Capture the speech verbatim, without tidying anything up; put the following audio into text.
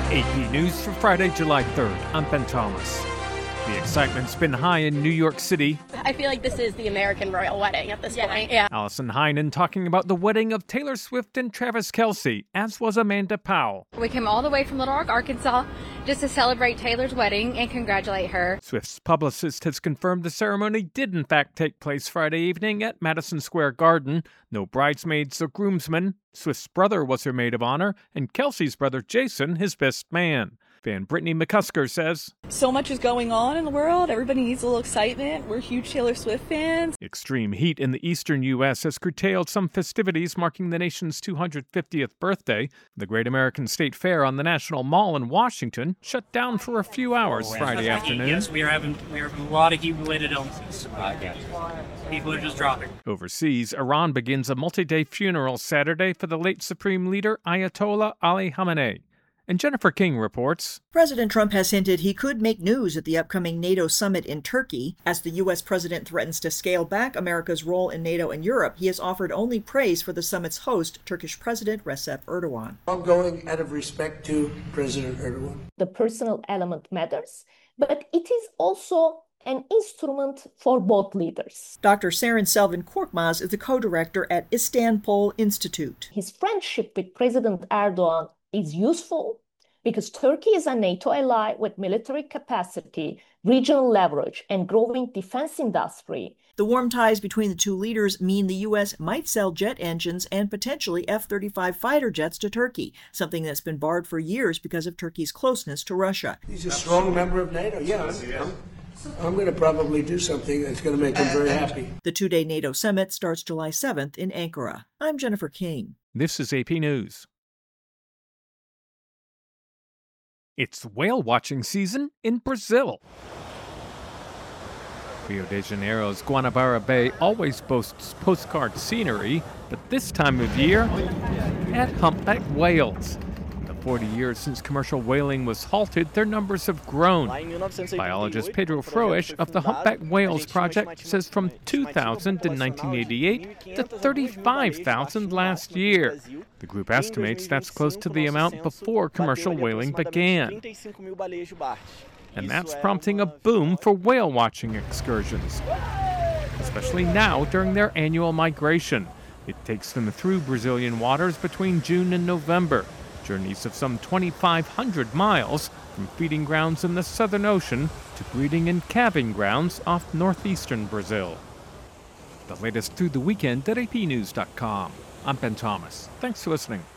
A P News for Friday, July third. I'm Ben Thomas. The excitement's been high in New York City. I feel like this is the American royal wedding at this yeah. point. Yeah. Allison Heinen talking about the wedding of Taylor Swift and Travis Kelce, as was Amanda Powell. We came all the way from Little Rock, Arkansas, just to celebrate Taylor's wedding and congratulate her. Swift's publicist has confirmed the ceremony did in fact take place Friday evening at Madison Square Garden. No bridesmaids or groomsmen. Swift's brother was her maid of honor, and Kelce's brother Jason his best man. Fan Brittany McCusker says, "So much is going on in the world. Everybody needs a little excitement. We're huge Taylor Swift fans." Extreme heat in the eastern U S has curtailed some festivities marking the nation's two hundred fiftieth birthday. The Great American State Fair on the National Mall in Washington shut down for a few hours oh, Friday afternoon. Yes, we are having we are having a lot of heat-related illnesses. People are just dropping. Overseas, Iran begins a multi-day funeral Saturday for the late Supreme Leader Ayatollah Ali Khamenei. And Jennifer King reports. President Trump has hinted he could make news at the upcoming NATO summit in Turkey. As the U S president threatens to scale back America's role in NATO and Europe, he has offered only praise for the summit's host, Turkish President Recep Erdogan. I'm going out of respect to President Erdogan. The personal element matters, but it is also an instrument for both leaders. Doctor Seren Selvan Korkmaz is the co-director at Istanbul Institute. His friendship with President Erdogan is useful because Turkey is a NATO ally with military capacity, regional leverage, and growing defense industry. The warm ties between the two leaders mean the U S might sell jet engines and potentially F thirty-five fighter jets to Turkey, something that's been barred for years because of Turkey's closeness to Russia. He's a strong member of NATO, yeah. I'm, I'm going to probably do something that's going to make him very happy. The two-day NATO summit starts July seventh in Ankara. I'm Jennifer King. This is A P News. It's whale watching season in Brazil. Rio de Janeiro's Guanabara Bay always boasts postcard scenery, but this time of year had humpback whales. In the forty years since commercial whaling was halted, their numbers have grown. Biologist Pedro Froisch of the Humpback Whales Project says from two thousand in nineteen eighty-eight to thirty-five thousand last year. The group estimates that's close to the amount before commercial whaling began. And that's prompting a boom for whale watching excursions, especially now during their annual migration. It takes them through Brazilian waters between June and November. Journeys of some twenty-five hundred miles from feeding grounds in the Southern Ocean to breeding and calving grounds off northeastern Brazil. The latest through the weekend at A P news dot com. I'm Ben Thomas. Thanks for listening.